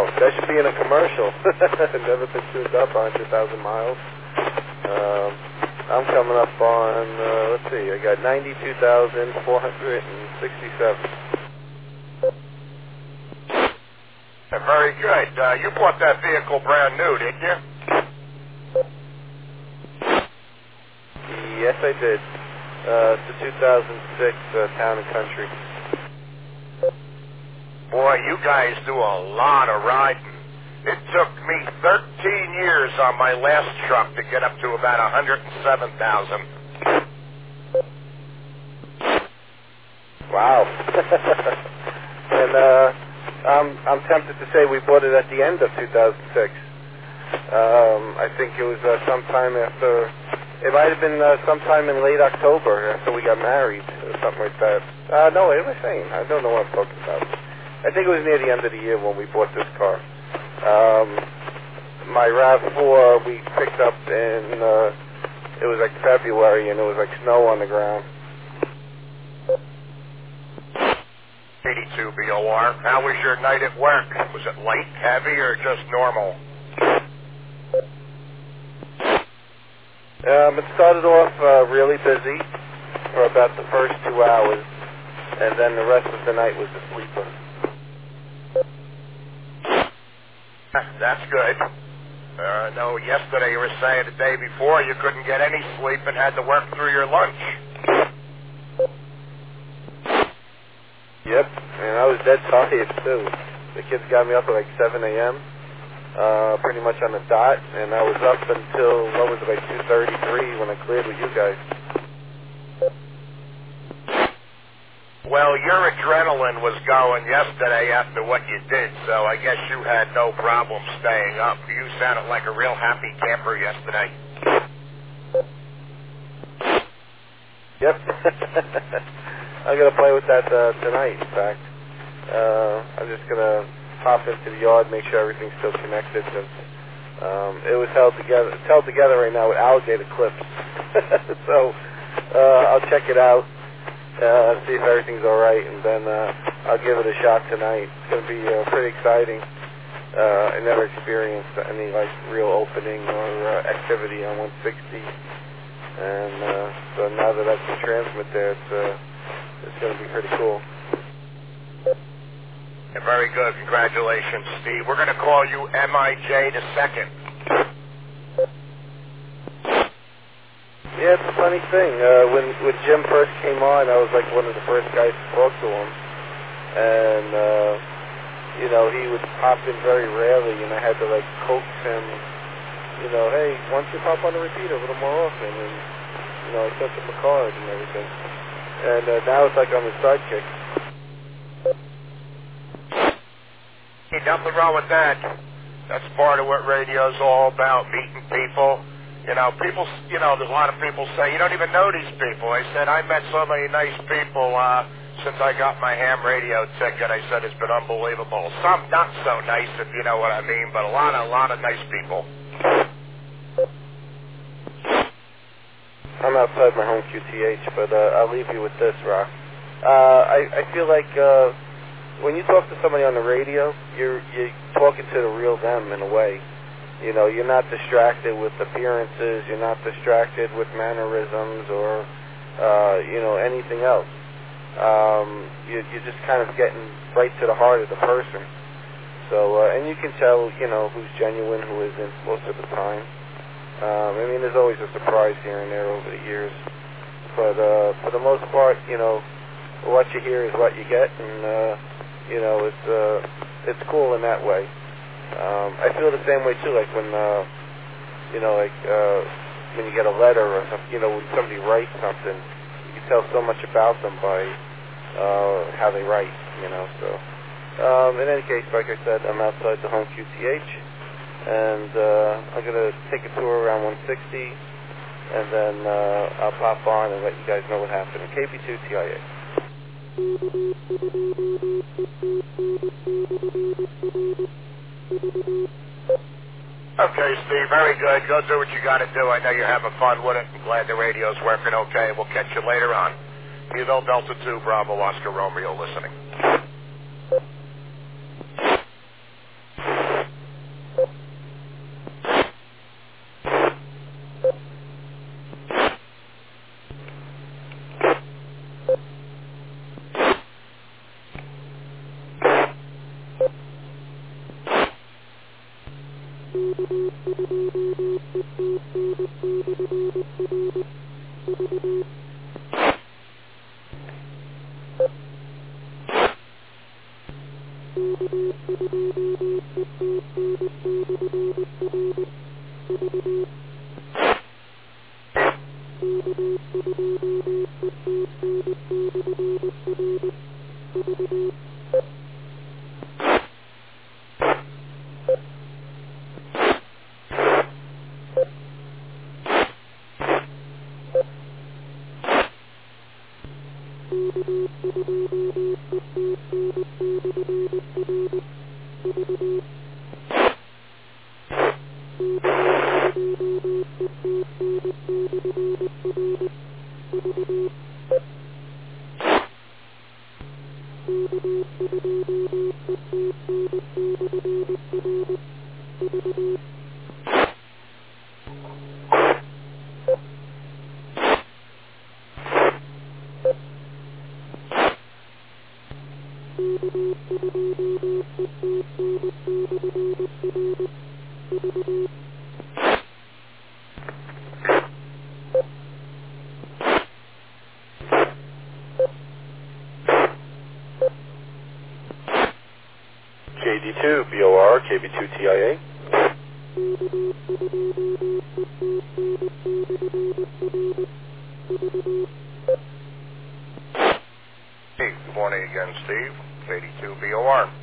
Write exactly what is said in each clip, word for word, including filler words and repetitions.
Wow, that should be in a commercial. Never been tuned up, one hundred thousand miles. Um, I'm coming up on, uh, let's see, I got ninety-two thousand four hundred sixty-seven. Very good. Uh, you bought that vehicle brand new, didn't you? Yes, I did. Uh, it's a two thousand six uh, Town and Country. Boy, you guys do a lot of riding. It took me thirteen years on my last truck to get up to about one hundred seven thousand. Wow. And uh, I'm, I'm tempted to say we bought it at the end of two thousand six. Um, I think it was uh, sometime after, it might have been uh, sometime in late October after we got married or something like that. Uh, no, what am I saying? I don't know what I'm talking about. I think it was near the end of the year when we bought this car. Um, my RAV four we picked up in, uh, it was like February and it was like snow on the ground. eighty-two B O R. How was your night at work? Was it light, heavy, or just normal? Um, it started off uh, really busy for about the first two hours, and then the rest of the night was a sleeper. That's good. Uh, no, yesterday you were saying the day before you couldn't get any sleep and had to work through your lunch. Yep, and I was dead tired too. The kids got me up at like seven a.m., uh, pretty much on the dot, and I was up until, what was it, like two thirty-three when I cleared with you guys. Well, your adrenaline was going yesterday after what you did, so I guess you had no problem staying up. You sounded like a real happy camper yesterday. Yep. I'm going to play with that uh, tonight, in fact. Uh, I'm just going to pop into the yard, make sure everything's still connected, since um, it was held together. It's held together right now with alligator clips. So uh, I'll check it out. Uh, see if everything's all right, and then uh, I'll give it a shot tonight. It's going to be uh, pretty exciting. Uh, I never experienced any like real opening or uh, activity on one sixty, and uh, so now that I can transmit there, it's uh, it's going to be pretty cool. Yeah, very good. Congratulations, Steve. We're going to call you M I J the second. Yeah, it's a funny thing. Uh, when when Jim first came on, I was like one of the first guys to talk to him, and uh, you know he would pop in very rarely, and I had to like coax him. You know, hey, why don't you pop on the repeater a little more often? And you know, I sent him a card and everything. And uh, now it's like I'm his sidekick. Hey, nothing wrong with that. That's part of what radio's all about, meeting people. You know, people, you know, there's a lot of people say, you don't even know these people. I said, I met so many nice people uh, since I got my ham radio ticket. I said, it's been unbelievable. Some not so nice, if you know what I mean, but a lot, a lot of nice people. I'm outside my home Q T H, but uh, I'll leave you with this, Rock. Uh, I, I feel like uh, when you talk to somebody on the radio, you're, you're talking to the real them in a way. You know, you're not distracted with appearances, you're not distracted with mannerisms or, uh, you know, anything else. Um, you, you're just kind of getting right to the heart of the person. So, uh, and you can tell, you know, who's genuine, who isn't most of the time. Um, I mean, there's always a surprise here and there over the years. But uh, for the most part, you know, what you hear is what you get, and, uh, you know, it's, uh, it's cool in that way. Um, I feel the same way too, like when, uh, you know, like, uh, when you get a letter or something, you know, when somebody writes something, you can tell so much about them by, uh, how they write, you know, so. Um, in any case, like I said, I'm outside the home Q T H, and, uh, I'm gonna take a tour around one sixty, and then, uh, I'll pop on and let you guys know what happened. K B two T I A. Okay, Steve, very good. Go do what you got to do. I know you're having fun with it. I'm glad the radio's working okay. We'll catch you later on. Evo Delta two, Bravo, Oscar Romeo listening. K D two B O R, K B two T I A. Hey, good morning again, Steve. K D two B O R.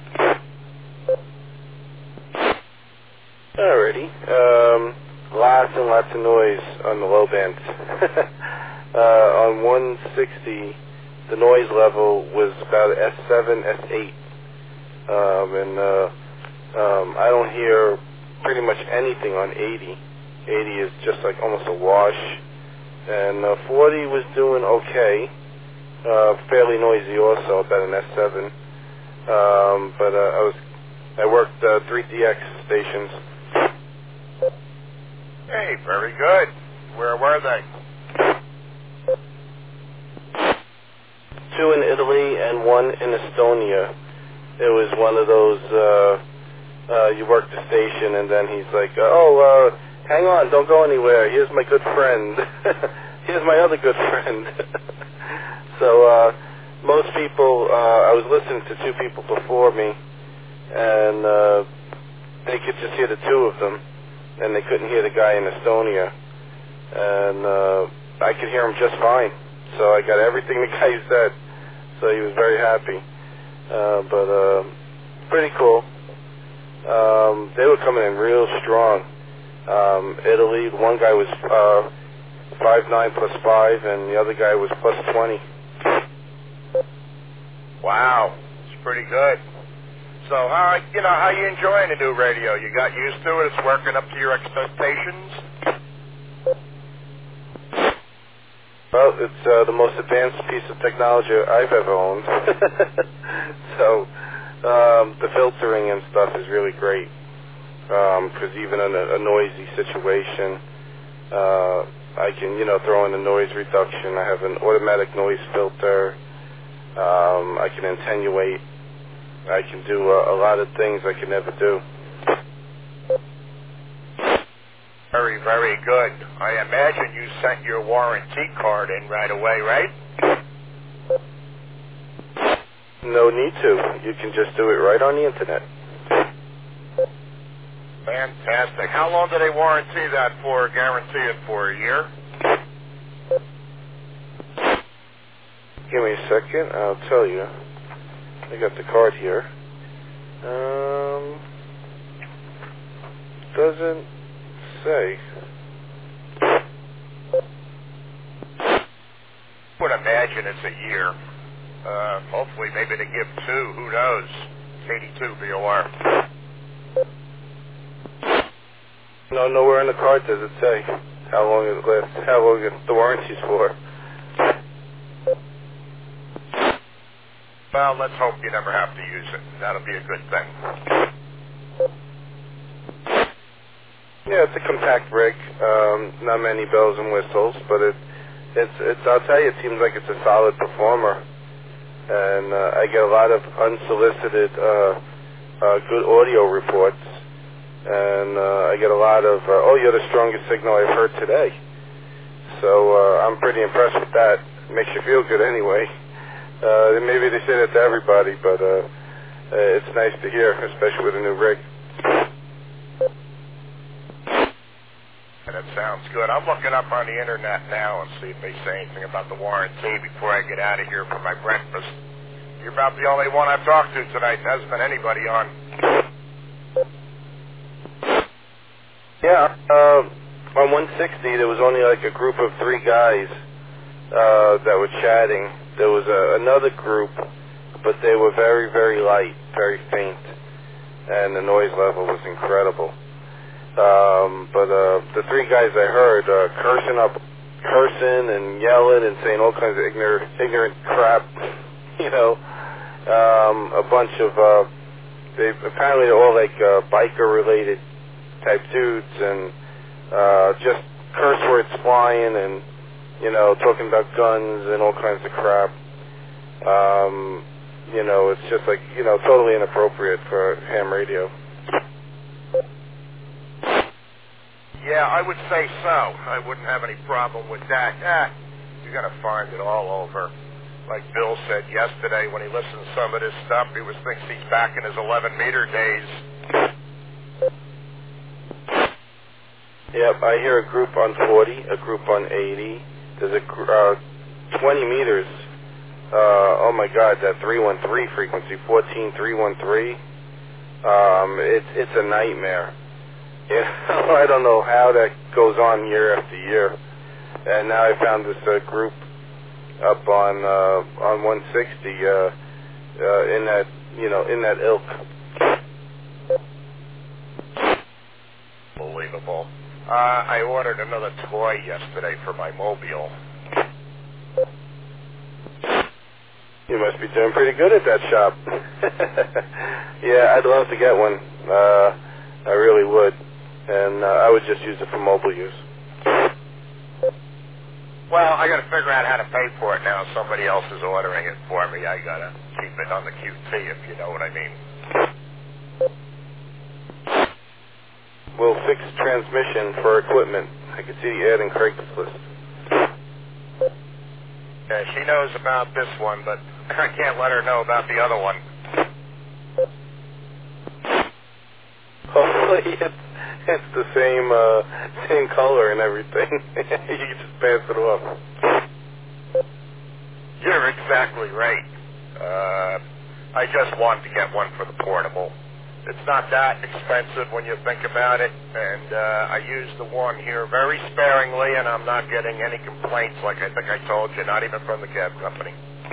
Alrighty. Um, lots and lots of noise on the low band. uh, on one sixty, the noise level was about S seven, S eight. Um, and uh, um, I don't hear pretty much anything on eighty. eighty is just like almost a wash. And uh, forty was doing okay. Uh, fairly noisy also, about an S seven. Um, but uh, I was I worked uh, three D X stations. Hey, very good. Where were they? Two in Italy and one in Estonia. It was one of those, uh, uh, you work the station and then he's like, oh, uh, hang on, don't go anywhere. Here's my good friend. Here's my other good friend. So, uh, most people, uh, I was listening to two people before me and, uh, they could just hear the two of them and they couldn't hear the guy in Estonia. And, uh, I could hear him just fine. So I got everything the guy said. So he was very happy. Uh, but uh, pretty cool. Um, they were coming in real strong. Um, Italy, one guy was uh, five nine plus five, and the other guy was plus twenty. Wow, it's pretty good. So how you know how you enjoying the new radio? You got used to it? It's working up to your expectations? Well, it's uh, the most advanced piece of technology I've ever owned. So um, the filtering and stuff is really great. Because um, even in a, a noisy situation, uh, I can, you know, throw in a noise reduction. I have an automatic noise filter. Um, I can attenuate. I can do a, a lot of things I can never do. Very, very good. I imagine you sent your warranty card in right away, right? No need to. You can just do it right on the internet. Fantastic. How long do they warranty that for, guarantee it for, a year? Give me a second. I'll tell you. I got the card here. Um, doesn't say. I would imagine it's a year. Uh, hopefully maybe they give two. Who knows? K D two B O R. No, nowhere in the card does it say how long it lasts, how long it, the warranty's for. Well, let's hope you never have to use it. That'll be a good thing. Yeah, it's a compact rig. Um, not many bells and whistles, but it, it's, it's. I'll tell you, it seems like it's a solid performer, and uh, I get a lot of unsolicited, uh, uh, good audio reports. and uh, I get a lot of, uh, oh, you're the strongest signal I've heard today. So uh, I'm pretty impressed with that. It makes you feel good anyway. Uh, maybe they say that to everybody, but uh, uh, it's nice to hear, especially with a new rig. That sounds good. I'm looking up on the internet now and see if they say anything about the warranty before I get out of here for my breakfast. You're about the only one I've talked to tonight. There hasn't been anybody on. Yeah, uh, on one sixty, there was only like a group of three guys uh, that were chatting. There was a, another group, but they were very, very light, very faint, and the noise level was incredible. Um, but uh, the three guys I heard uh, cursing up, cursing and yelling and saying all kinds of ignorant, ignorant crap, you know. Um, a bunch of, uh, they apparently they're all like uh, biker-related type dudes, and uh, just curse words flying, and you know, talking about guns and all kinds of crap. Um, you know, it's just like, you know, totally inappropriate for ham radio. Yeah, I would say so. I wouldn't have any problem with that. Ah, you're going to find it all over. Like Bill said yesterday when he listened to some of this stuff, he was thinks he's back in his eleven meter days. Yep, I hear a group on forty, a group on eighty. There's a uh, twenty meters. Uh, oh my God, that three one three frequency, fourteen three one three. Um, it's it's a nightmare. You know, I don't know how that goes on year after year. And now I found this uh, group up on uh, on one sixty uh, uh, in that, you know, in that ilk. Unbelievable. Uh, I ordered another toy yesterday for my mobile. You must be doing pretty good at that shop. Yeah, I'd love to get one. Uh, I really would. And uh, I would just use it for mobile use. Well, I got to figure out how to pay for it now. Somebody else is ordering it for me. I got to keep it on the Q T, if you know what I mean. We'll fix transmission for equipment. I can see the ad in Craigslist. Yeah, she knows about this one, but I can't let her know about the other one. Hopefully it's, it's the same uh, same color and everything. You can just pass it off. You're exactly right. Uh, I just wanted to get one for the portable. It's not that expensive when you think about it, and uh, I use the one here very sparingly, and I'm not getting any complaints like I think I told you, not even from the cab company.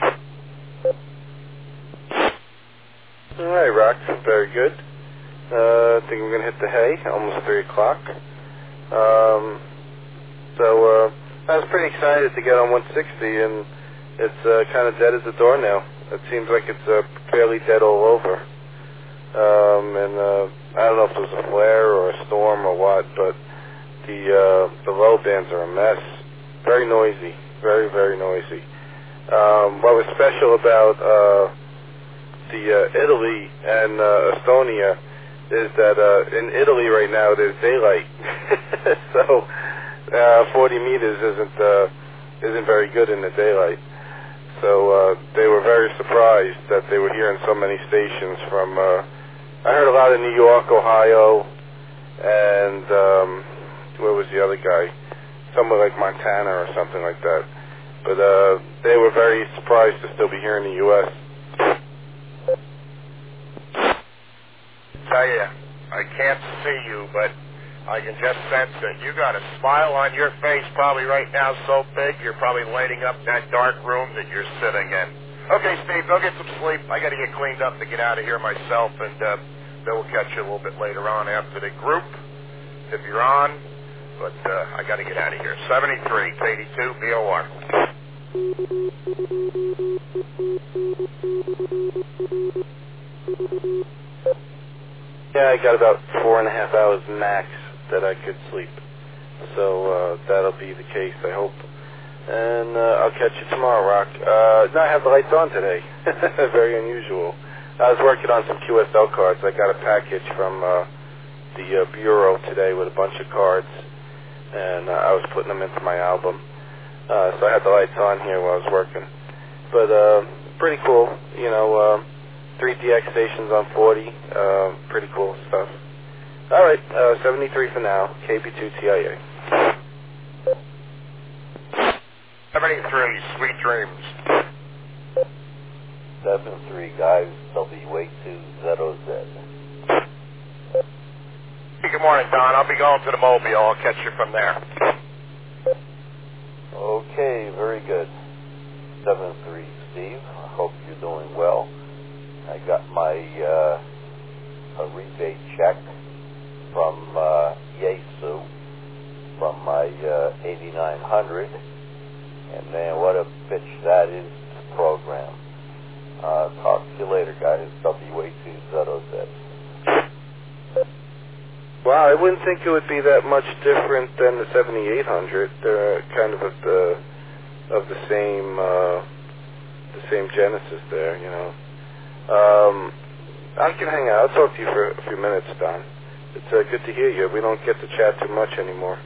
All right, Rock. Very good. Uh, I think we're going to hit the hay, almost three o'clock. Um, so uh, I was pretty excited to get on one sixty, and it's uh, kind of dead as a door now. It seems like it's uh, fairly dead all over. Um, and uh, I don't know if it was a flare or a storm or what, but the uh, the low bands are a mess. Very noisy, very, very noisy. Um, what was special about uh, the uh, Italy and uh, Estonia is that uh, in Italy right now there's daylight, so uh, forty meters isn't uh, isn't very good in the daylight. So uh, they were very surprised that they were hearing so many stations from. Uh, I heard a lot of New York, Ohio, and um, where was the other guy? Somewhere like Montana or something like that. But uh, they were very surprised to still be here in the U S Tell you, I can't see you, but I can just sense that you got a smile on your face probably right now so big you're probably lighting up that dark room that you're sitting in. Okay, Steve, go get some sleep. I got to get cleaned up to get out of here myself, and uh, then we'll catch you a little bit later on after the group, if you're on. But uh, I got to get out of here. seventy-three, eighty-two, B O R. Yeah, I got about four and a half hours max that I could sleep. So uh, that'll be the case, I hope. And uh, I'll catch you tomorrow, Rock. Uh, no, I have the lights on today. Very unusual. I was working on some Q S L cards. I got a package from uh, the uh, bureau today with a bunch of cards, and uh, I was putting them into my album. Uh, so I had the lights on here while I was working. But uh, pretty cool, you know, uh, three D X stations on forty, uh, pretty cool stuff. All right, uh, seventy-three for now, K B two T I A. seventy-three, sweet dreams. seven three, guys, W A two Z O Z. Hey, good morning, Don. I'll be going to the Mobile. I'll catch you from there. Okay, very good. seven three, Steve. I hope you're doing well. I got my uh, a rebate check from uh, Yaesu from my uh, eighty-nine hundred. And man, what a bitch that is to program. Uh, talk to you later, guys. W A two Z O Z. Wow, I wouldn't think it would be that much different than the seventy-eight hundred. They're kind of of the of the same uh, the same genesis there, you know. Um, I can hang out. I'll talk to you for a few minutes, Don. It's uh, good to hear you. We don't get to chat too much anymore.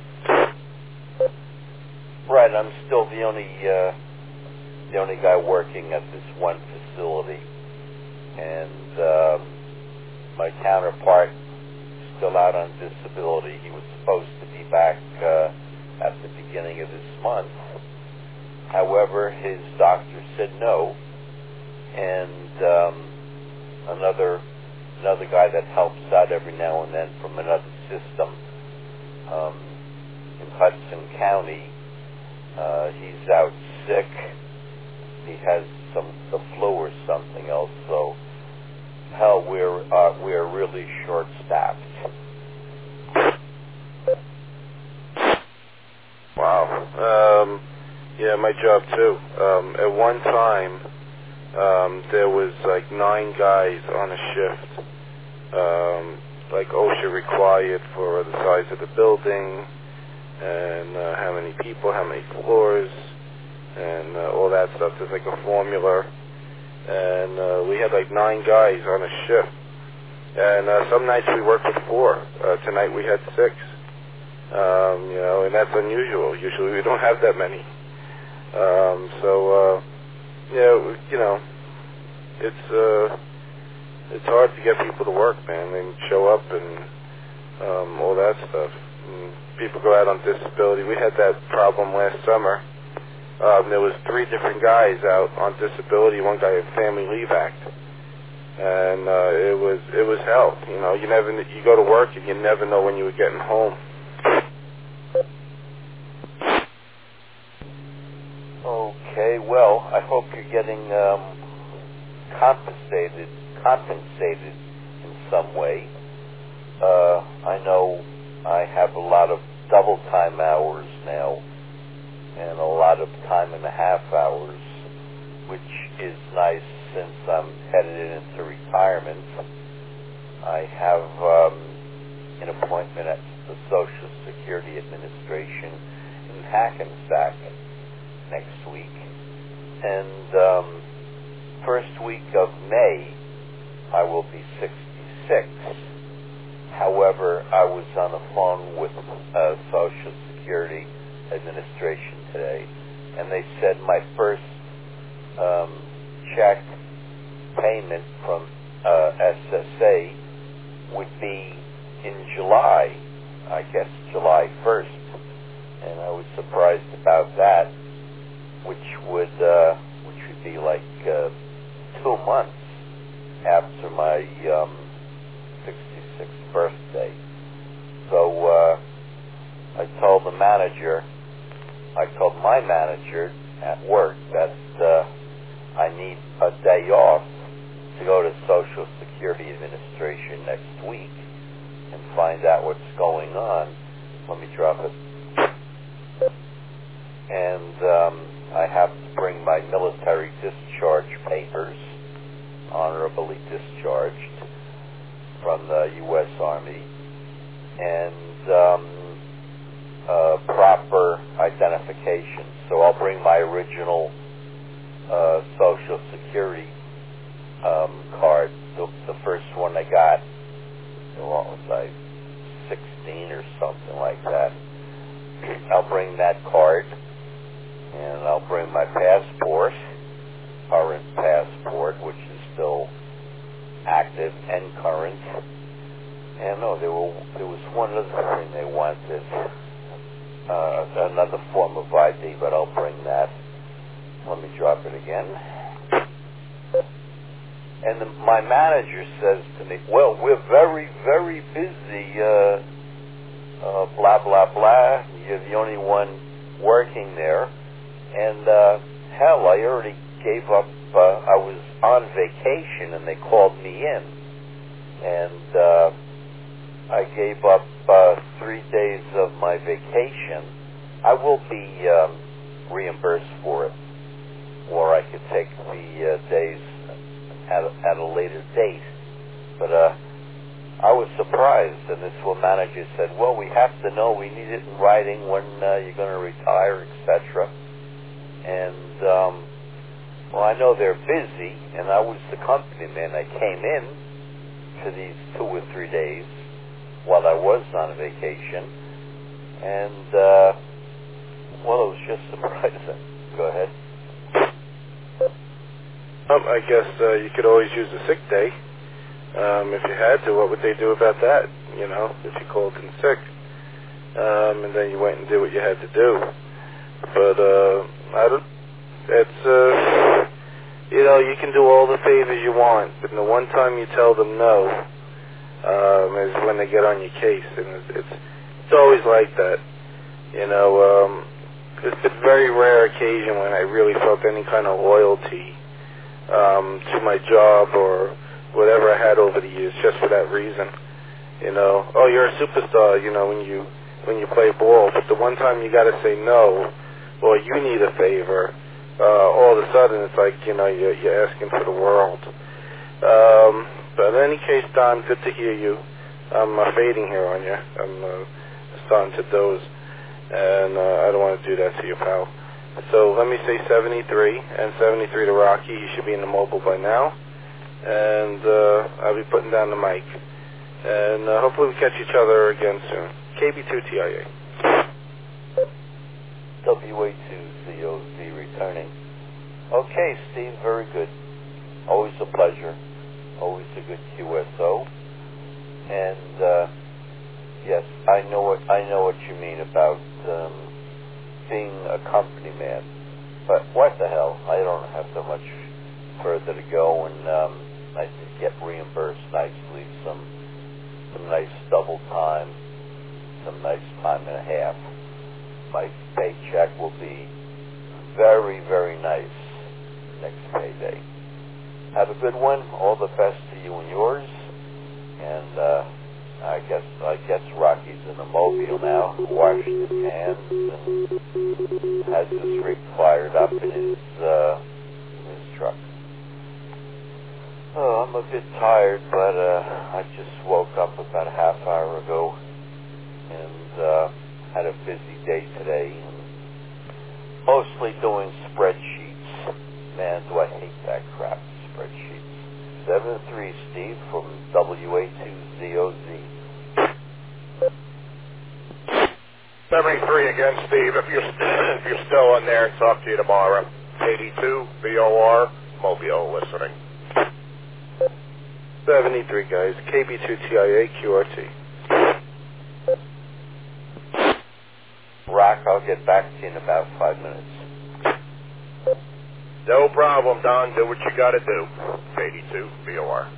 Right, I'm still the only uh, the only guy working at this one facility, and um, my counterpart still out on disability. He was supposed to be back uh, at the beginning of this month. However, his doctor said no, and um, another another guy that helps out every now and then from another system um, in Hudson County, uh, he's out sick. He has some the flu or something else. So, hell, we're uh, we're really short-staffed. Wow. Um, yeah, my job too. Um, at one time, um, there was like nine guys on a shift, um, like OSHA required for the size of the building, and uh, how many people, how many floors, and uh, all that stuff. There's like a formula, and uh, we had like nine guys on a shift, and uh, some nights we worked with four. Uh, tonight we had six. Um, you know, and that's unusual. Usually we don't have that many. Um, so, uh, yeah, you know, it's uh, it's hard to get people to work, man. They show up and um, all that stuff. And people go out on disability. We had that problem last summer. Um, there was three different guys out on disability. One guy had Family Leave Act, and uh, it was it was hell. You know, you never you go to work and you never know when you were getting home. Okay, well, I hope you're getting um, compensated, compensated in some way. Uh, I know I have a lot of double time hours now, and a lot of time and a half hours, which is nice since I'm headed into retirement. I have um, an appointment at the Social Security Administration in Hackensack next week, and um, first week of May I will be sixty-six. However, I was on the phone with uh, Social Security Administration today, and they said my first um, check payment from uh, S S A would be in July, I guess July first, and I was surprised about that, which would uh, which would be like uh, two months after my um, sixty-sixth birthday. So uh, I told the manager, I told my manager at work that uh, I need a day off to go to Social Security Administration next week and find out what's going on. Let me drop it. And um, I have to bring my military discharge papers, honorably discharged from the U S Army, and um, uh, proper identification. So I'll bring my original uh, Social Security um, card, the, the first one I got, what was I, active and current. And no, there were there was one other thing they wanted, uh, another form of I D, but I'll bring that. Let me drop it again. And the, my manager says to me, "Well, we're very, very busy. Uh, uh, blah blah blah. You're the only one working there." And uh, hell, I already gave up. Uh, I was on vacation, and they called me in, and uh, I gave up uh, three days of my vacation. I will be um, reimbursed for it, or I could take the uh, days at a, at a later date. But uh, I was surprised, and this one manager said, "Well, we have to know. We need it in writing when uh, you're going to retire, et cetera" And um, well, I know they're busy, and I was the company man. I came in for these two or three days while I was on vacation, and uh, well, it was just surprising. Go ahead. Um, I guess uh, you could always use a sick day. Um, if you had to, what would they do about that? You know, if you called in sick, um, and then you went and did what you had to do. But uh, I don't. It's uh, you know, you can do all the favors you want, but the one time you tell them no, um, is when they get on your case, and it's it's, it's always like that. You know, um, it's a very rare occasion when I really felt any kind of loyalty um, to my job or whatever I had over the years, just for that reason. You know, oh, you're a superstar, you know, when you when you play ball, but the one time you got to say no, or you need a favor, uh, all of a sudden it's like, you know, you're, you're asking for the world. Um, but in any case, Don, good to hear you. I'm uh, fading here on you. I'm uh, starting to doze, and uh, I don't want to do that to you, pal. So let me say seventy-three, and seventy-three to Rocky. You should be in the mobile by now. And uh, I'll be putting down the mic. And uh, hopefully we catch each other again soon. K B two T I A. W A two Z O Z returning. Okay, Steve, very good. Always a pleasure. Always a good Q S O. And uh, yes, I know what I know what you mean about um, being a company man. But what the hell? I don't have so much further to go, and um, I did get reimbursed nicely. Some some nice double time, some nice time and a half. My paycheck will be very, very nice next payday. Have a good one. All the best to you and yours. And uh, I guess I guess Rocky's in the mobile now, washed his hands and has his rig fired up in his uh, in his truck. Oh, I'm a bit tired, but uh, I just woke up about a half hour ago and uh, had a busy day today, and mostly doing spreadsheets. Man, do I hate that crap, spreadsheets. seven three Steve from W A two Z O Z. seventy-three again, Steve. If you're if you're still in there, talk to you tomorrow. eighty-two V O R Mobile listening. seventy-three, guys. K B two T I A Q R T. Rock, I'll get back to you in about five minutes. No problem, Don. Do what you got to do. eighty-two V O R.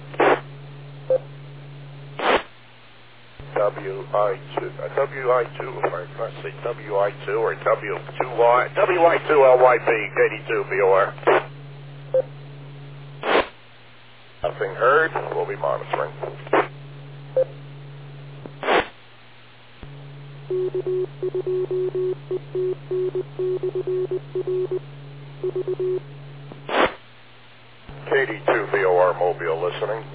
W I two. Uh, W I two, if I let's see, W I two or W two Y. W I two L Y B, eighty-two V O R. Nothing heard. We'll be monitoring. K D two V O R Mobile listening.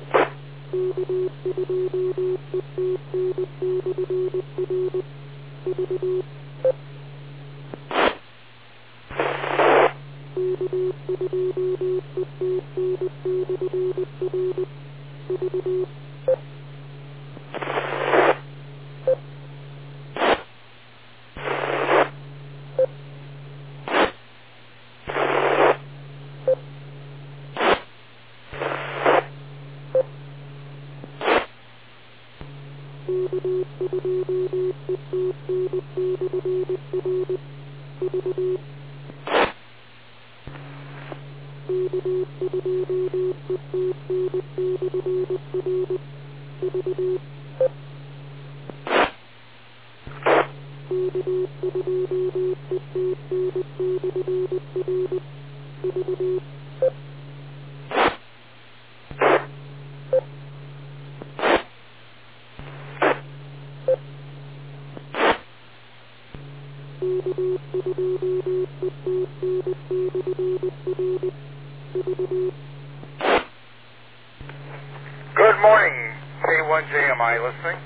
Good morning, K one J M I listening.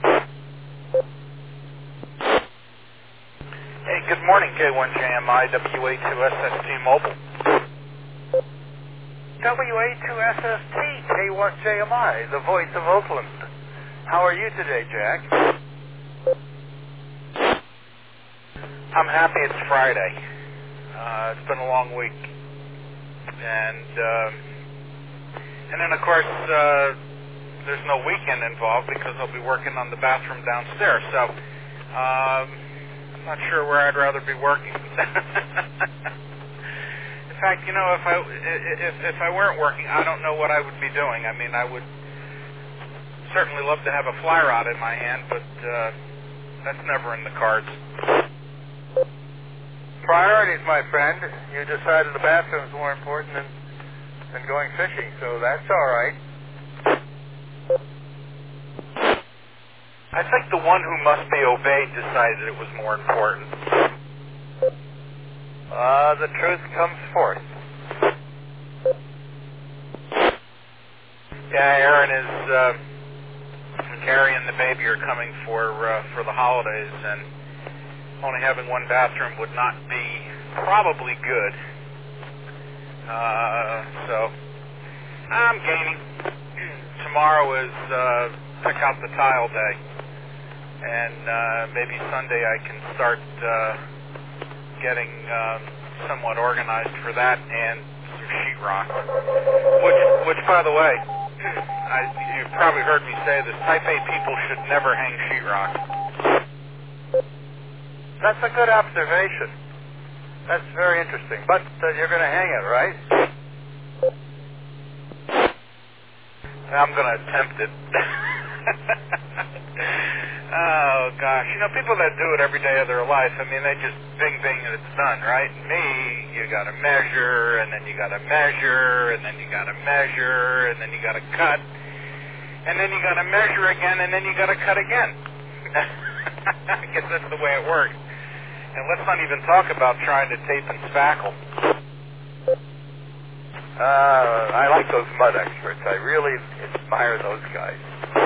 Hey, good morning, K one J M I, W A two S S T Mobile. W A two S S T, K one J M I, the voice of Oakland. How are you today, Jack? I'm happy it's Friday. Uh, it's been a long week. And, um, and then, of course, uh, there's no weekend involved because I'll be working on the bathroom downstairs. So, um, I'm not sure where I'd rather be working. In fact, you know, if I if if I weren't working, I don't know what I would be doing. I mean, I would certainly love to have a fly rod in my hand, but uh, that's never in the cards. Priorities, my friend. You decided the bathroom's more important than, than going fishing, so that's all right. I think the one who must be obeyed decided it was more important. Uh, the truth comes forth. Yeah, Aaron is, uh, Carrie and the baby are coming for uh, for the holidays, and only having one bathroom would not be probably good. Uh, so, I'm gaining. Tomorrow is uh, pick out the tile day, and uh, maybe Sunday I can start uh, getting uh, somewhat organized for that and some sheetrock. Which, which, by the way, I, you've probably heard me say this, Type A people should never hang sheetrock. That's a good observation. That's very interesting. But uh, you're going to hang it, right? I'm going to attempt it. Oh, gosh. You know, people that do it every day of their life, I mean, they just bing, bing, and it's done, right? Me, you got to measure, and then you got to measure, and then you got to measure, and then you got to cut, and then you got to measure again, and then you got to cut again. I guess that's the way it works. And let's not even talk about trying to tape and spackle. Uh, I like those mud experts. I really admire those guys.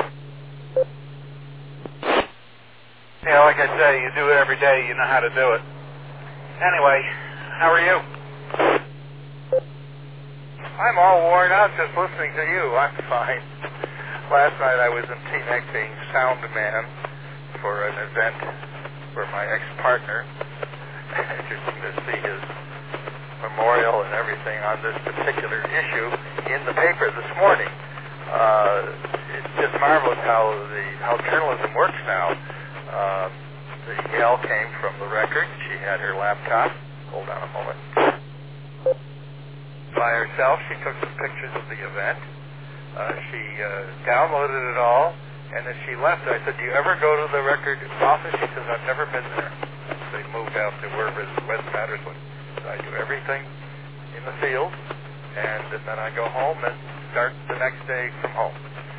Yeah, like I say, you do it every day, you know how to do it. Anyway, how are you? I'm all worn out just listening to you. I'm fine. Last night I was in Teaneck being sound man for an event for my ex-partner. Interesting to see his memorial and everything on this particular issue in the paper this morning. Uh, it's just marvelous how the how journalism works now. Uh, the gal came from the Record. She had her laptop. Hold on a moment. By herself, she took some pictures of the event. Uh, she uh, downloaded it all, and as she left, I said, "Do you ever go to the Record office?" She says, "I've never been there." They moved out to wherever West Patterson. I do everything in the field, and then I go home and start the next day from home.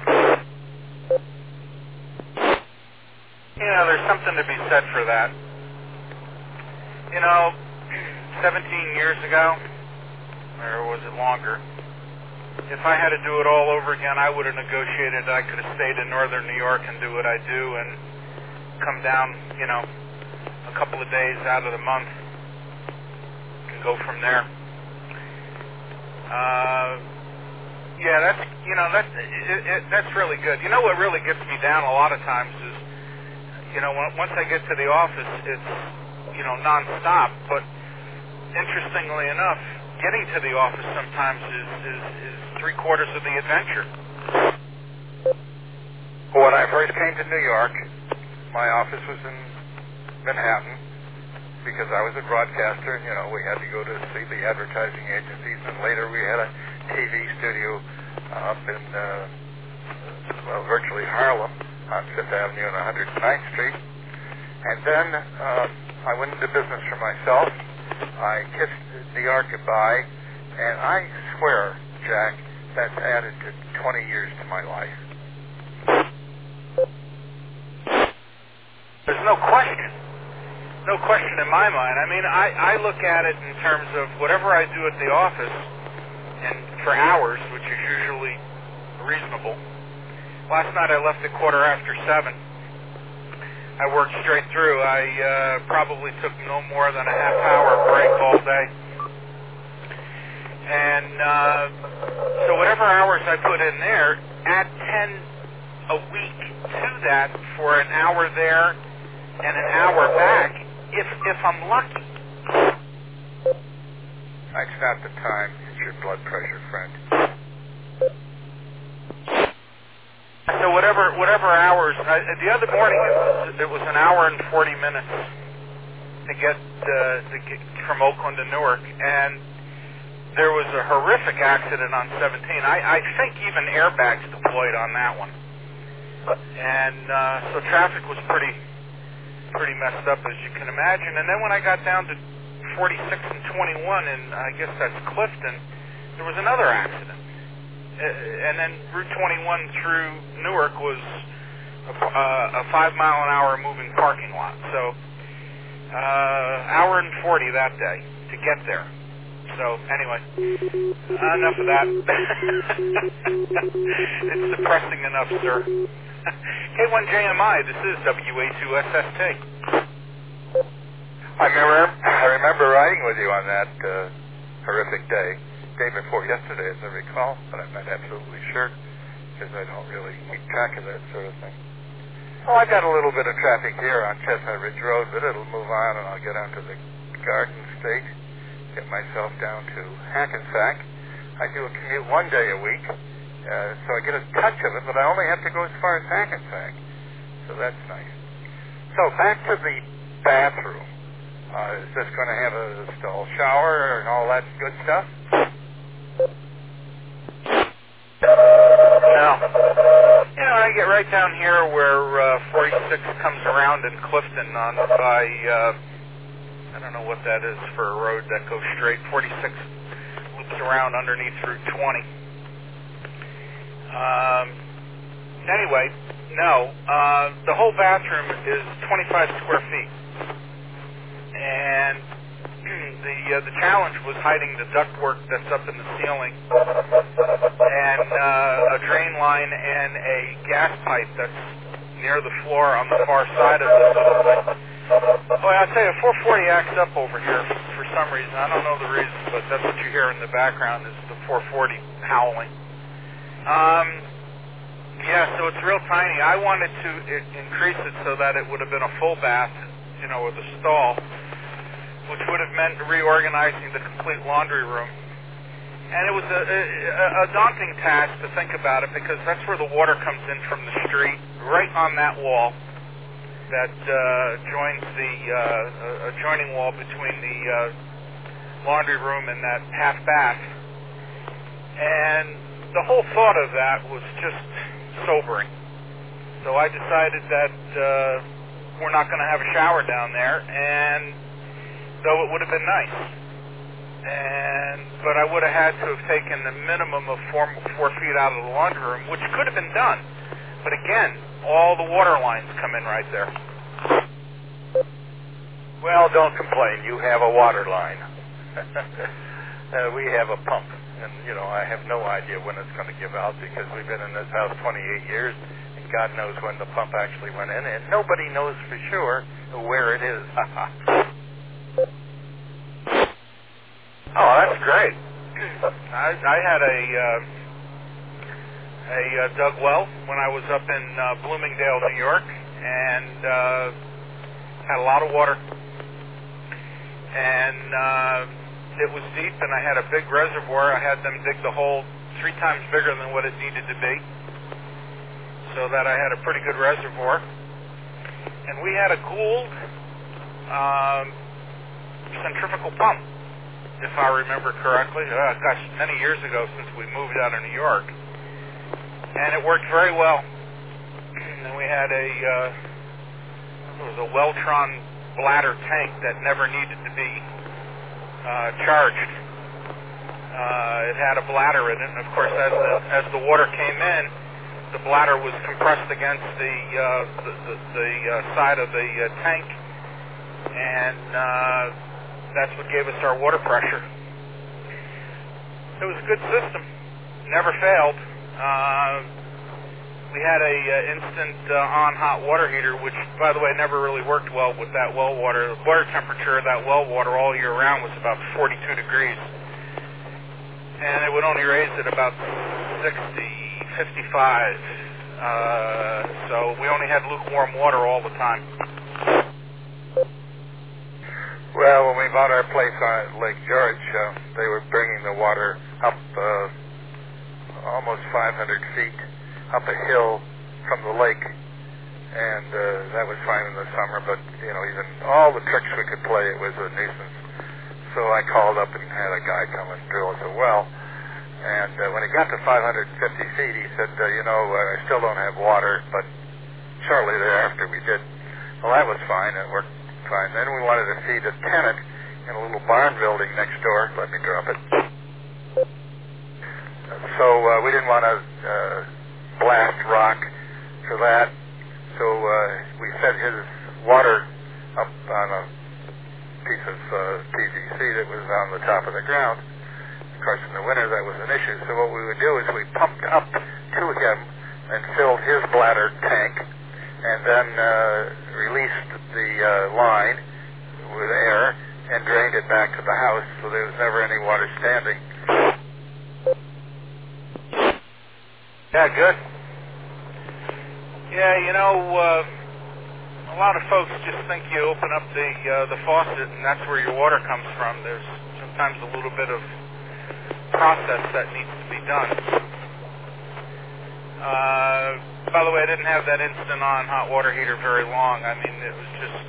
You know, there's something to be said for that. You know, seventeen years ago, or was it longer, if I had to do it all over again, I would have negotiated. I could have stayed in northern New York and do what I do and come down, you know, a couple of days out of the month and go from there. Uh, yeah, that's, you know, that's, it, it, that's really good. You know what really gets me down a lot of times is, you know, when, once I get to the office, it's, you know, nonstop. But interestingly enough, getting to the office sometimes is, is, is three quarters of the adventure. Well, when I first came to New York, my office was in Manhattan because I was a broadcaster. You know, we had to go to see the advertising agencies, and later we had a T V studio up in, uh, well, virtually Harlem on Fifth Avenue and one hundred ninth Street. And then uh, I went into business for myself. I kissed New York goodbye, and I swear, Jack, that's added to twenty years to my life. There's no question. No question in my mind. I mean, I, I look at it in terms of whatever I do at the office, and for hours, which is usually reasonable. Last night I left at quarter after seven. I worked straight through. I uh, probably took no more than a half-hour break all day. And uh, so whatever hours I put in there, add ten a week to that for an hour there and an hour back, if if I'm lucky. It's not the time. It's your blood pressure, friend. So whatever whatever hours, I, the other morning it was, it was an hour and forty minutes to get, uh, to get from Oakland to Newark, and there was a horrific accident on seventeen. I, I think even airbags deployed on that one, and uh, so traffic was pretty pretty messed up, as you can imagine. And then when I got down to forty-six and twenty-one, and I guess that's Clifton, there was another accident. And then Route twenty-one through Newark was a, uh, a five mile an hour moving parking lot. So, uh, hour and forty that day to get there. So, anyway, enough of that. It's depressing enough, sir. K one J M I, this is W A two S S T. I remember, I remember riding with you on that uh, horrific day. Day before yesterday, as I recall, but I'm not absolutely sure because I don't really keep track of that sort of thing. Well, I got a little bit of traffic here on Chestnut Ridge Road, but it'll move on and I'll get onto the Garden State, get myself down to Hackensack. I do a commute one day a week, uh, so I get a touch of it, but I only have to go as far as Hackensack, so that's nice. So back to the bathroom. Uh, is this going to have a stall shower and all that good stuff? No. You know, I get right down here where uh, forty-six comes around in Clifton on by, uh, I don't know what that is for a road that goes straight. forty-six loops around underneath Route twenty. Um, anyway, no. Uh, the whole bathroom is twenty-five square feet. And the uh, the challenge was hiding the ductwork that's up in the ceiling, and uh, a drain line and a gas pipe that's near the floor on the far side of this little thing. Boy, I'll tell you, four forty acts up over here for some reason. I don't know the reason, but that's what you hear in the background is the four forty howling. Um, yeah, so it's real tiny. I wanted to I- increase it so that it would have been a full bath, you know, with a stall, which would have meant reorganizing the complete laundry room. And it was a, a, a daunting task to think about it because that's where the water comes in from the street, right on that wall that uh, joins the uh, adjoining wall between the uh, laundry room and that half bath. And the whole thought of that was just sobering. So I decided that uh, we're not going to have a shower down there, and though it would have been nice. And but I would have had to have taken the minimum of four, four feet out of the laundry room, which could have been done. But again, all the water lines come in right there. Well, don't complain. You have a water line. uh, we have a pump. And, you know, I have no idea when it's going to give out because we've been in this house twenty-eight years, and God knows when the pump actually went in, and nobody knows for sure where it is. Oh, that's great. I, I had a uh, a uh, dug well when I was up in uh, Bloomingdale, New York, and uh, had a lot of water. And uh, it was deep, and I had a big reservoir. I had them dig the hole three times bigger than what it needed to be. So so that I had a pretty good reservoir. And we had a Gould um, centrifugal pump, if I remember correctly. Uh, gosh, many years ago since we moved out of New York. And it worked very well. And we had a, uh, it was a Weltron bladder tank that never needed to be uh, charged. Uh, it had a bladder in it, and of course as the, as the water came in, the bladder was compressed against the uh, the, the, the uh, side of the uh, tank, and uh, that's what gave us our water pressure. It was a good system, never failed. Uh, we had a uh, instant uh, on hot water heater, which, by the way, never really worked well with that well water. The water temperature of that well water all year round was about forty-two degrees, and it would only raise it about sixty, fifty-five. Uh, so we only had lukewarm water all the time. Well, when we bought our place on Lake George, uh, they were bringing the water up uh, almost five hundred feet up a hill from the lake, and uh, that was fine in the summer, but, you know, even all the tricks we could play, it was a nuisance. So I called up and had a guy come and drill us a well, and uh, when he got to five hundred fifty feet, he said, uh, you know, uh, I still don't have water, but shortly thereafter we did. Well, that was fine, it worked fine. Then we wanted to feed a tenant in a little barn building next door. Let me drop it. So uh, we didn't want to uh, blast rock for that, so uh, we set his water up on a piece of uh, P V C that was on the top of the ground. Of course, in the winter that was an issue, so what we would do is we pumped up to him and filled his bladder tank, and then uh, released the uh, line with air and drained it back to the house, so there was never any water standing. Yeah, good. Yeah, you know, uh, a lot of folks just think you open up the uh, the faucet and that's where your water comes from. There's sometimes a little bit of process that needs to be done. Uh, by the way, I didn't have that instant on hot water heater very long. I mean, it was just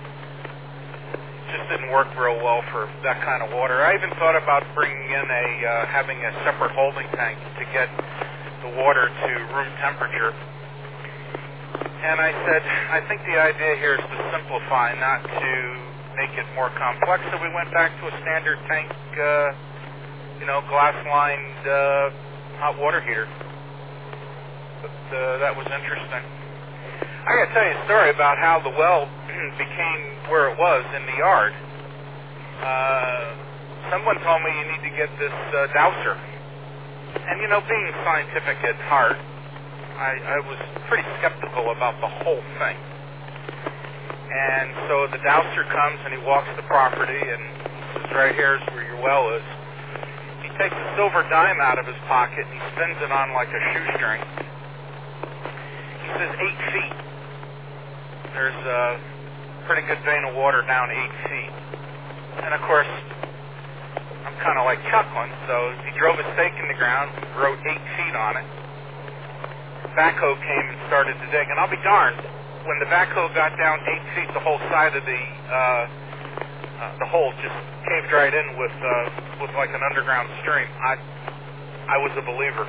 just didn't work real well for that kind of water. I even thought about bringing in a uh, having a separate holding tank to get the water to room temperature. And I said, I think the idea here is to simplify, not to make it more complex. So we went back to a standard tank, uh, you know, glass-lined uh, hot water heater. But uh, that was interesting. I got to tell you a story about how the well became where it was in the yard. Uh, someone told me you need to get this uh, dowser. And, you know, being scientific at heart, I, I was pretty skeptical about the whole thing. And so the dowser comes and he walks the property and says, right here's where your well is. He takes a silver dime out of his pocket and he spins it on like a shoestring. He says eight feet. There's a pretty good vein of water down eight feet. And of course, I'm kind of like chuckling, so he drove a stake in the ground, wrote eight feet on it. Backhoe came and started to dig, and I'll be darned, when the backhoe got down eight feet, the whole side of the uh, uh, the hole just caved right in with uh, with like an underground stream. I I was a believer.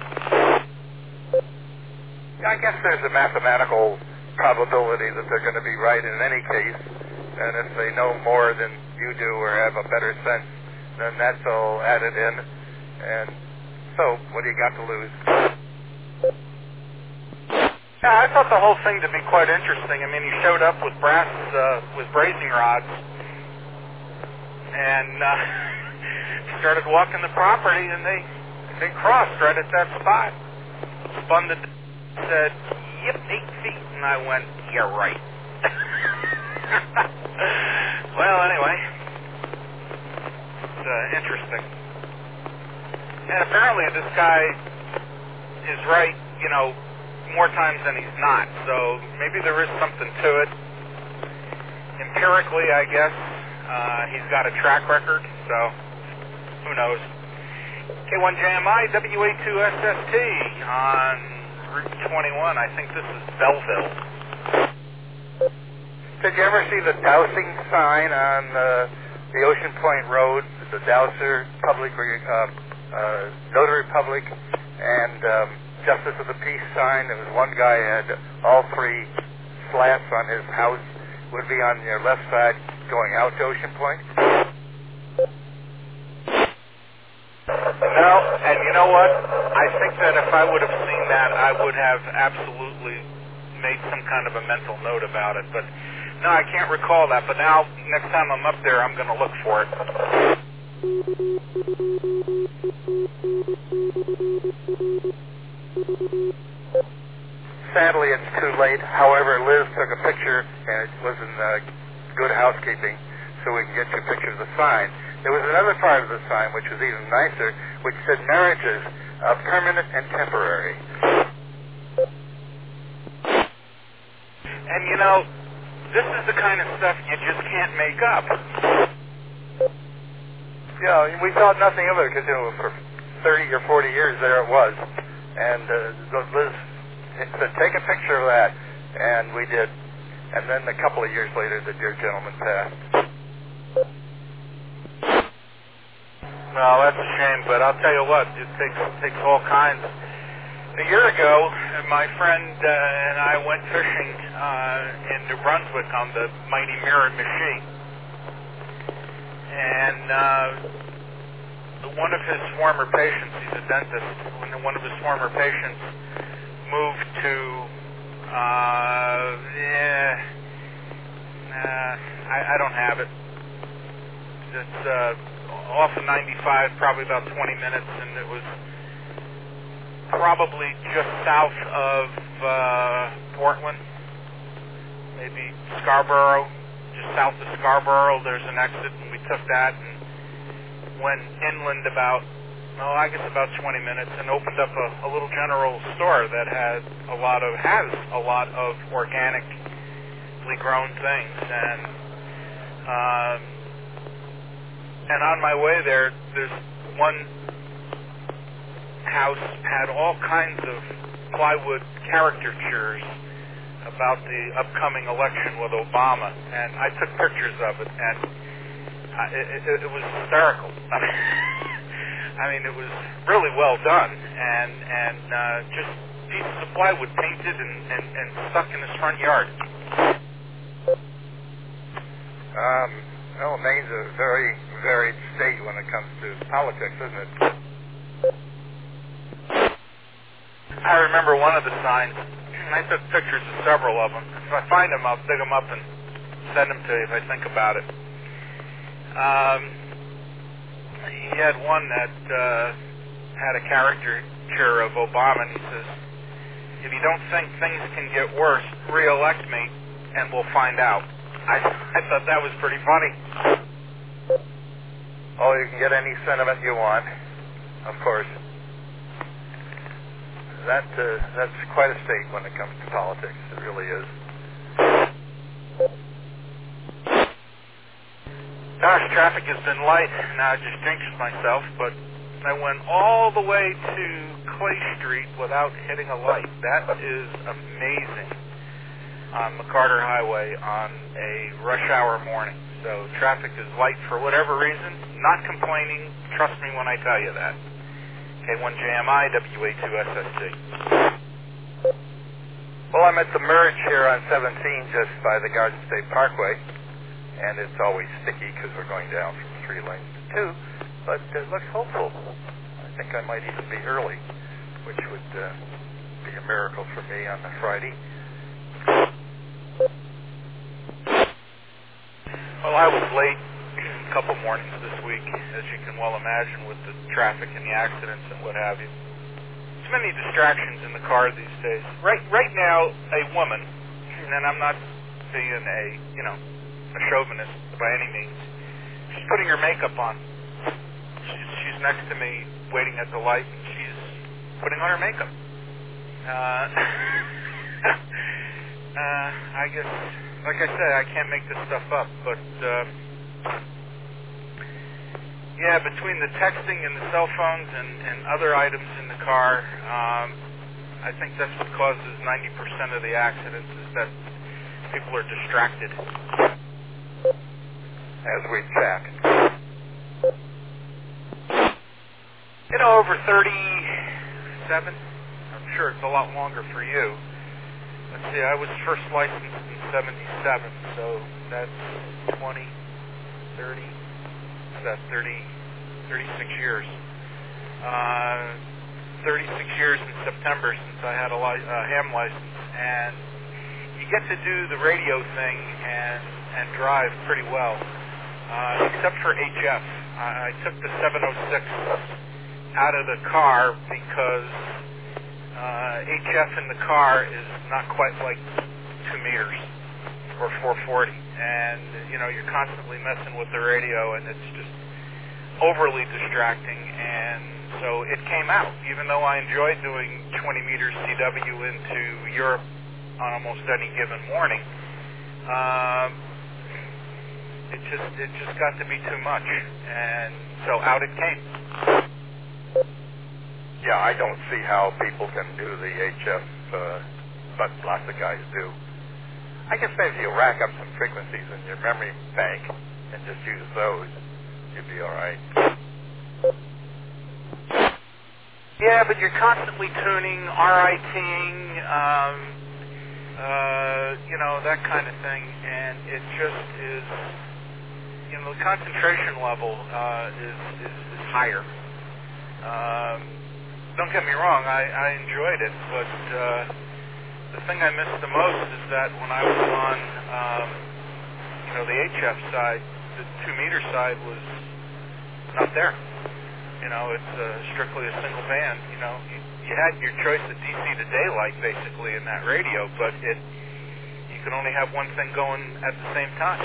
I guess there's a mathematical probability that they're going to be right in any case, and if they know more than you do or have a better sense, then that's all added in, and so what do you got to lose? Yeah, I thought the whole thing to be quite interesting. I mean, he showed up with brass, uh, with brazing rods, and uh, started walking the property, and they they crossed right at that spot. Spun the, said, "Yep, eight feet," and I went, "You're right." Well, anyway, it's uh, interesting, and apparently this guy is right. You know, more times than he's not, so maybe there is something to it. Empirically, I guess, uh, he's got a track record, so who knows. K one J M I, W A two S S T on Route twenty-one. I think this is Belleville. Did you ever see the dowsing sign on uh, the Ocean Point Road, the Dowser Public, uh, uh, Notary Public, and um, Justice of the Peace sign? There was one guy had all three slats on his house, would be on your left side going out to Ocean Point. No, and you know what? I think that if I would have seen that, I would have absolutely made some kind of a mental note about it. But no, I can't recall that. But now, next time I'm up there, I'm going to look for it. Sadly, it's too late. However, Liz took a picture, and it was in uh, good housekeeping, so we can get you a picture of the sign. There was another part of the sign, which was even nicer, which said marriages are permanent and temporary. And you know, this is the kind of stuff you just can't make up. Yeah, we thought nothing of it because, you know, for thirty or forty years there it was. And uh, Liz said, take a picture of that. And we did. And then a couple of years later, the dear gentleman passed. Well, that's a shame, but I'll tell you what, it takes, takes all kinds. A year ago, my friend uh, and I went fishing uh, in New Brunswick on the mighty Miramichi. And uh, one of his former patients, he's a dentist, when one of his former patients moved to, uh, yeah, uh, I, I don't have it. It's uh, off of ninety-five, probably about twenty minutes, and it was probably just south of uh, Portland, maybe Scarborough, just south of Scarborough. There's an exit, and we took that and went inland about, oh, I guess about twenty minutes, and opened up a, a little general store that had a lot of, has a lot of organically grown things. And um, and on my way there, there's one house had all kinds of plywood caricatures about the upcoming election with Obama, and I took pictures of it, and I, it, it, it was hysterical. I mean, it was really well done, and and uh, just pieces of plywood painted and, and, and stuck in his front yard. Um, well, Maine's a very varied state when it comes to politics, isn't it? I remember one of the signs. I took pictures of several of them. If I find them, I'll dig them up and send them to you if I think about it. Um, he had one that uh, had a caricature of Obama, and he says, if you don't think things can get worse, re-elect me, and we'll find out. I, I thought that was pretty funny. Oh, you can get any sentiment you want, of course. That uh, that's quite a state when it comes to politics. It really is. Gosh, traffic has been light. Now I just jinxed myself, but I went all the way to Clay Street without hitting a light. That is amazing on McCarter Highway on a rush hour morning. So traffic is light for whatever reason. Not complaining. Trust me when I tell you that. K one J M I, W A two S S T. Well, I'm at the merge here on seventeen just by the Garden State Parkway, and it's always sticky because we're going down from three lanes to two, but it looks hopeful. I think I might even be early, which would uh, be a miracle for me on a Friday. Well, I was late a couple mornings this week, as you can well imagine, with the traffic and the accidents and what have you. Too many distractions in the car these days. Right, right now, a woman, and I'm not being a, you know, a chauvinist by any means. She's putting her makeup on. She's, she's next to me, waiting at the light, and she's putting on her makeup. Uh, uh, I guess, like I said, I can't make this stuff up, but. Uh, Yeah, between the texting and the cell phones and, and other items in the car, um, I think that's what causes ninety percent of the accidents is that people are distracted. As we chat. You know, over thirty-seven. I'm sure it's a lot longer for you. Let's see, I was first licensed in seventy-seven, so that's twenty, thirty, that's thirty, thirty-six years. Uh, thirty-six years in September since I had a li- uh, ham license, and you get to do the radio thing and, and drive pretty well, uh, except for H F. I, I took the seven oh six out of the car because uh, H F in the car is not quite like two meters or four forty, and you know you're constantly messing with the radio, and it's just overly distracting. And so it came out, even though I enjoyed doing twenty meters C W into Europe on almost any given morning. Um, it just it just got to be too much, and so out it came. Yeah, I don't see how people can do the H F, uh, but lots of guys do. I guess maybe you rack up some frequencies in your memory bank and just use those. You'd be all right. Yeah, but you're constantly tuning, RITing, um, uh, you know, that kind of thing, and it just is, you know, the concentration level uh, is, is, is higher. Um, don't get me wrong, I, I enjoyed it, but uh, the thing I missed the most is that when I was on, um, you know, the H F side, the two-meter side was not there. You know, it's uh, strictly a single band. You know, you, you had your choice of D C to daylight basically in that radio, but it you could only have one thing going at the same time.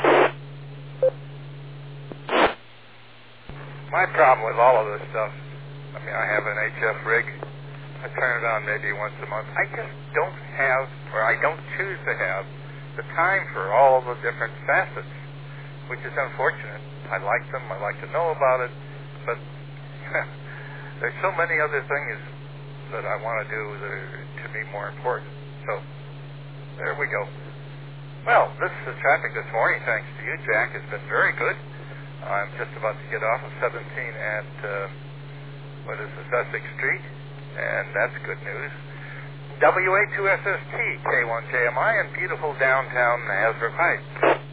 My problem with all of this stuff, I mean, I have an H F rig. I turn it on maybe once a month. I just don't have, or I don't choose to have, the time for all the different facets, which is unfortunate. I like them. I like to know about it, but there's so many other things that I want to do that are to me more important. So there we go. Well, this is the traffic this morning, thanks to you, Jack, has been very good. I'm just about to get off of seventeen at uh, what is this, Essex Street, and that's good news. W A two S S T, K one J M I, in beautiful downtown Hazard Heights.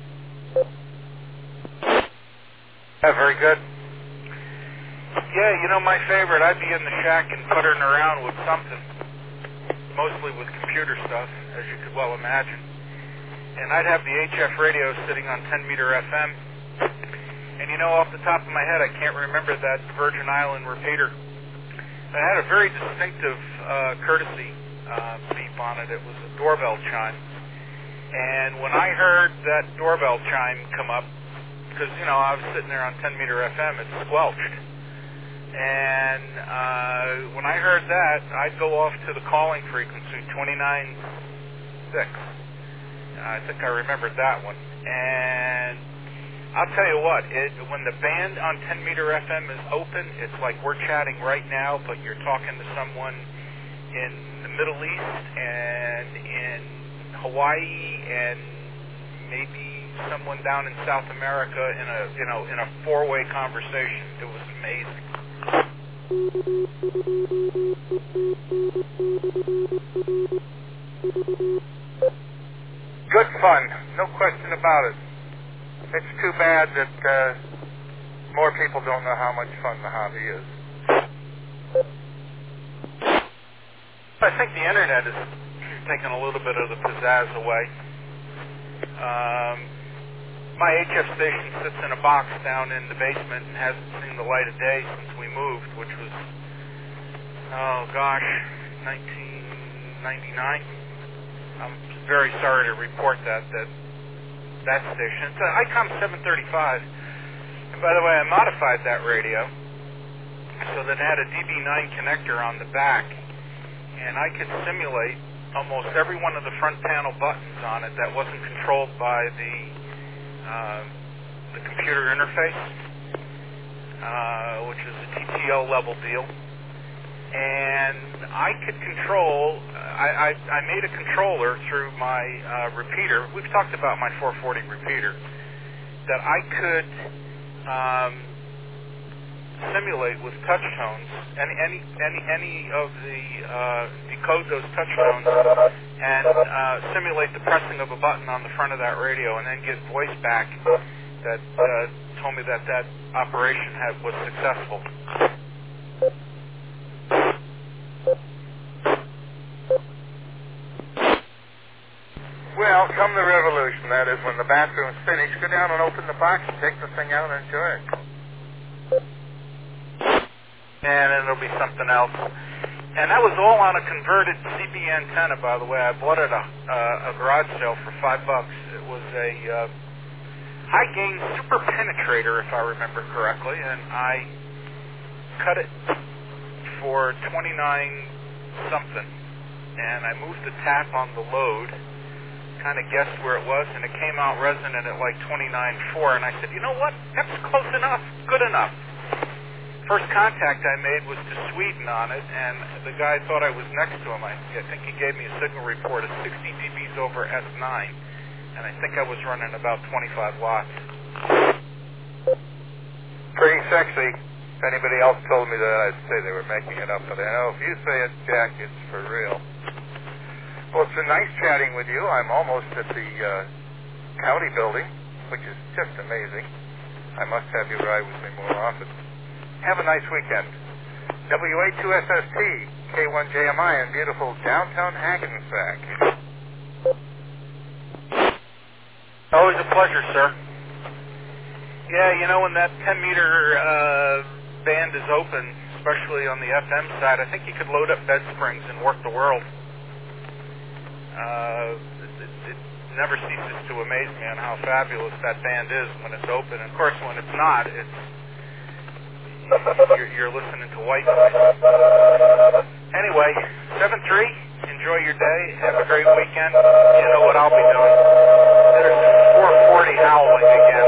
Yeah, very good. Yeah, you know, my favorite, I'd be in the shack and puttering around with something, mostly with computer stuff, as you could well imagine. And I'd have the H F radio sitting on ten meter F M. And you know, off the top of my head, I can't remember that Virgin Island repeater. It had a very distinctive uh, courtesy uh, beep on it. It was a doorbell chime. And when I heard that doorbell chime come up, because, you know, I was sitting there on ten meter F M, it squelched. And uh, when I heard that, I'd go off to the calling frequency, twenty-nine six. I think I remembered that one. And I'll tell you what, it, when the band on ten meter F M is open, it's like we're chatting right now, but you're talking to someone in the Middle East and in Hawaii and maybe someone down in South America in a, you know, in a four-way conversation. It was amazing. Good fun, no question about it. It's too bad that uh, more people don't know how much fun the hobby is. I think the internet is taking a little bit of the pizzazz away. Um, my H F station sits in a box down in the basement and hasn't seen the light of day since we moved, which was, oh gosh, nineteen ninety-nine. I'm very sorry to report that, that that station. It's an ICOM seven thirty-five. And by the way, I modified that radio so that it had a D B nine connector on the back, and I could simulate almost every one of the front panel buttons on it that wasn't controlled by the uh, the computer interface, uh, which is a T T L level deal. and I could control. I, I, I made a controller through my uh, repeater. We've talked about my four forty repeater that I could um, simulate with touch tones, any any any any of the uh, decode those touch tones and uh, simulate the pressing of a button on the front of that radio, and then get voice back that uh, told me that that operation had was successful. Well, come the revolution. That is, when the bathroom's finished, go down and open the box and take the thing out and enjoy it. And then there'll be something else. And that was all on a converted C B antenna, by the way. I bought it at a, uh, a garage sale for five bucks. It was a uh, high-gain super penetrator, if I remember correctly, and I cut it for twenty-nine something. And I moved the tap on the load, kind of guessed where it was, and it came out resonant at like twenty-nine four. And I said, you know what? That's close enough, good enough. First contact I made was to Sweden on it, and the guy thought I was next to him. I, I think he gave me a signal report of sixty dBs over S nine, and I think I was running about twenty-five watts. Pretty sexy. If anybody else told me that, I'd say they were making it up. But I know if you say it, Jack, it's for real. Well, it's been nice chatting with you. I'm almost at the uh, county building, which is just amazing. I must have you ride with me more often. Have a nice weekend. W A two S S T, K one J M I in beautiful downtown Hackensack. Always a pleasure, sir. Yeah, you know, when that ten meter uh, band is open, especially on the F M side, I think you could load up bed springs and work the world. Uh, it, it, it never ceases to amaze me on how fabulous that band is when it's open. And of course, when it's not, it's You're, you're listening to white noise. Anyway, seven three, enjoy your day. Have a great weekend. You know what I'll be doing. There's four forty howling again.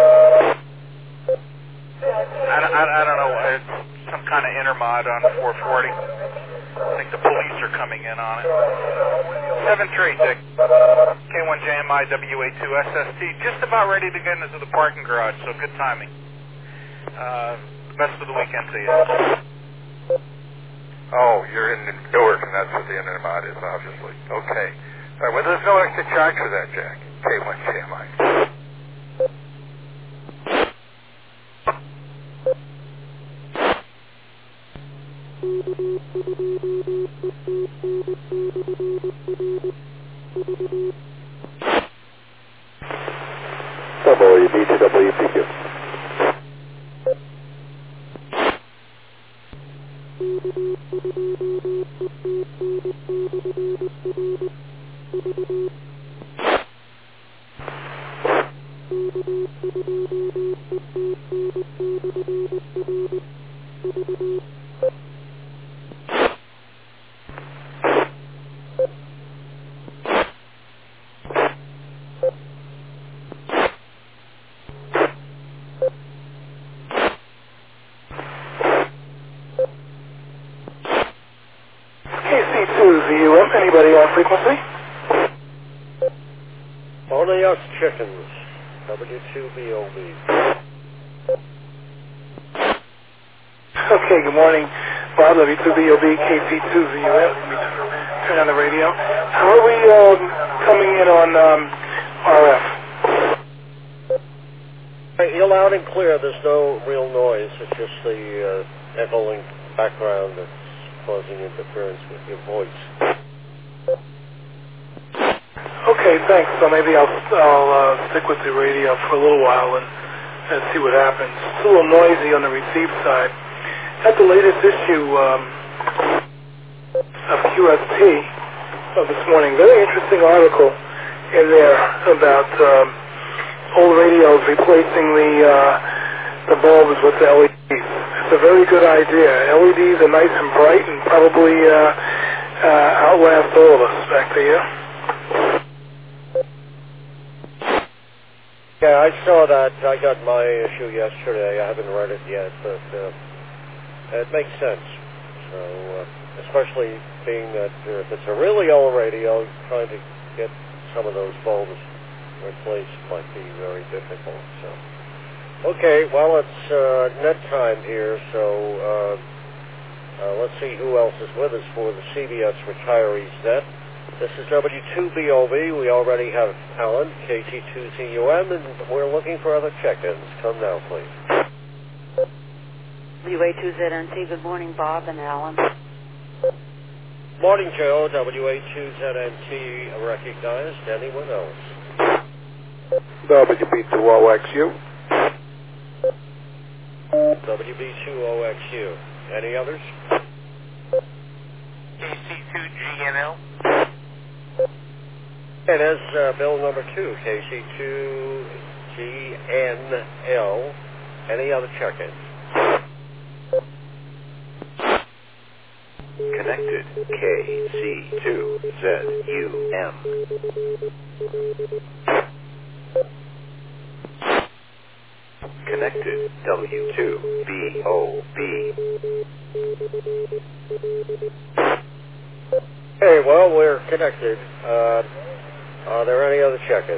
I don't, I, I don't know. It's some kind of intermod on four forty. I think the police are coming in on it. seven three, Dick. K one J M I, W A two S S T. Just about ready to get into the parking garage, so good timing. Uh... Best of the weekend to you. Oh, you're in Newark, and that's what the Intermod is, obviously. Okay. All right, well, there's no extra charge for that, Jack. K one J M I. W B to W P Q. Anybody on frequency? Only us chickens. W two B O B. Okay, good morning. Bob, W two B O B, K P two Z U F. Let me turn on the radio. How are we um, coming in on um, R F? You're loud and clear. There's no real noise. It's just the uh, echoing background that's causing interference with your voice. Okay, thanks. So maybe I'll, I'll uh, stick with the radio for a little while and, and see what happens. It's a little noisy on the receive side. At the latest issue um, of Q S T of this morning, very interesting article in there about um, old radios replacing the uh, the bulbs with the L E Ds. It's a very good idea. L E Ds are nice and bright and probably uh, uh, outlast all of us. Back to you. Yeah, I saw that. I got my issue yesterday. I haven't read it yet, but uh, it makes sense. So uh, especially being that uh, if it's a really old radio, trying to get some of those bulbs replaced might be very difficult. So, okay, well, it's uh, net time here, so uh, uh, let's see who else is with us for the C B S Retirees Net. This is W two B O B. We already have Alan, K C two Z U M, and we're looking for other check-ins. Come now, please. W A two Z N T, good morning, Bob and Alan. Morning, Joe. W A two Z N T recognized. Anyone else? W B two O X U. W B two O X U. Any others? K C two G N L. And as uh, bill number two, K C two G N L. Any other check-ins? Connected K C two Z U M. Connected W two B O B. Hey, well, we're connected. Uh, are there any other check-ins?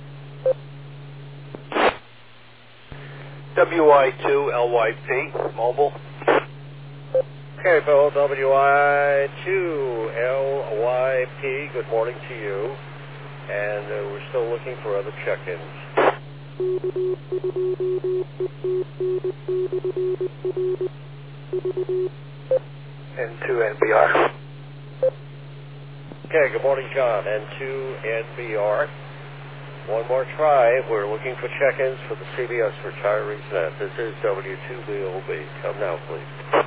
W I two L Y P, mobile. Okay, Bill, W I two L Y P, good morning to you. And uh, we're still looking for other check-ins. N two N B R. Okay, good morning, John. N two N B R. One more try. We're looking for check-ins for the C B S Retirees Net. This is W two B O B. Come now, please.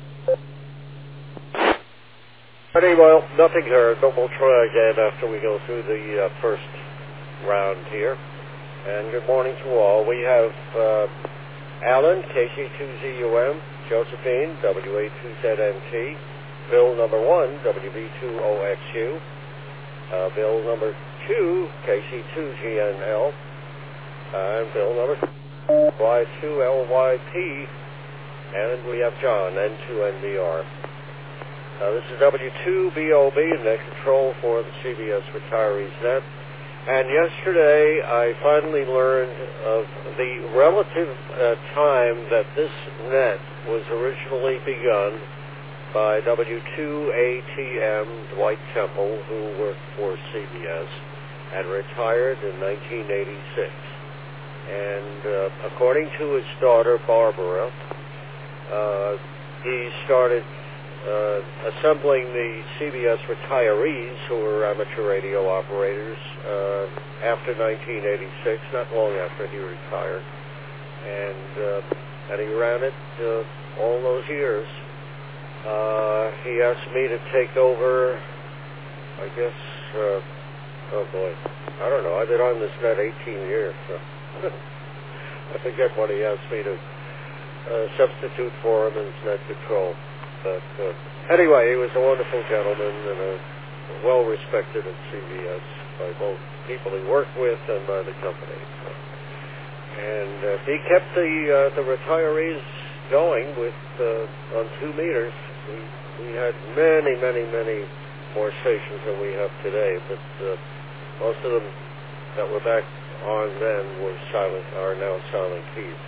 Anyway, nothing heard, but we'll try again after we go through the uh, first round here. And good morning to all. We have uh, Alan, K C two Z U M, Josephine, W A two Z N T, bill number one, W B two O X U, uh, bill number two, K C two G N L, and bill number Y two L Y P, and we have John, N two N B R. Uh, this is W two B O B, net control for the C B S Retirees Net. And yesterday I finally learned of the relative uh, time that this net was originally begun by W two A T M Dwight Temple, who worked for C B S and retired in nineteen eighty-six. And uh, according to his daughter Barbara, uh, he started Uh, assembling the C B S retirees, who were amateur radio operators, uh, after nineteen eighty-six, not long after he retired, and uh, and he ran it uh, all those years. Uh, he asked me to take over, I guess, uh, oh boy, I don't know, I've been on this net eighteen years, so I forget what he asked me to uh, substitute for him as net control. But uh, anyway, he was a wonderful gentleman and a well respected at C B S by both people he worked with and by the company. So. And uh, he kept the uh, the retirees going with uh, on two meters. We we had many, many, many more stations than we have today, but uh, most of them that were back on then were silent, are now silent keys.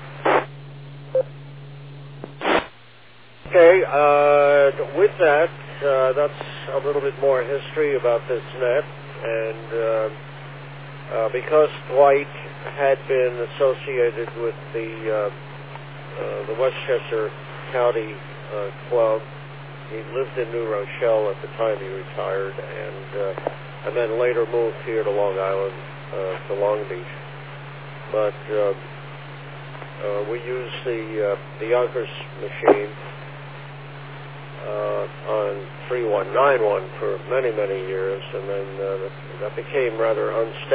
Okay, uh, with that, uh, that's a little bit more history about this net, and uh, uh, because Dwight had been associated with the uh, uh, the Westchester County uh, Club, he lived in New Rochelle at the time he retired, and uh, and then later moved here to Long Island, uh, to Long Beach. But uh, uh, we used the uh, the Yonkers machine Uh, on three one nine one for many, many years, and then uh, that became rather unstable.